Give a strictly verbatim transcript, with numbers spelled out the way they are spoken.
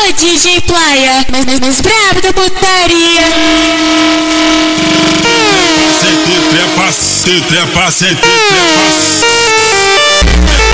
o D J Playa, mas mais, mais brabo da putaria. Sente trepa, sente trepa, sente trepa.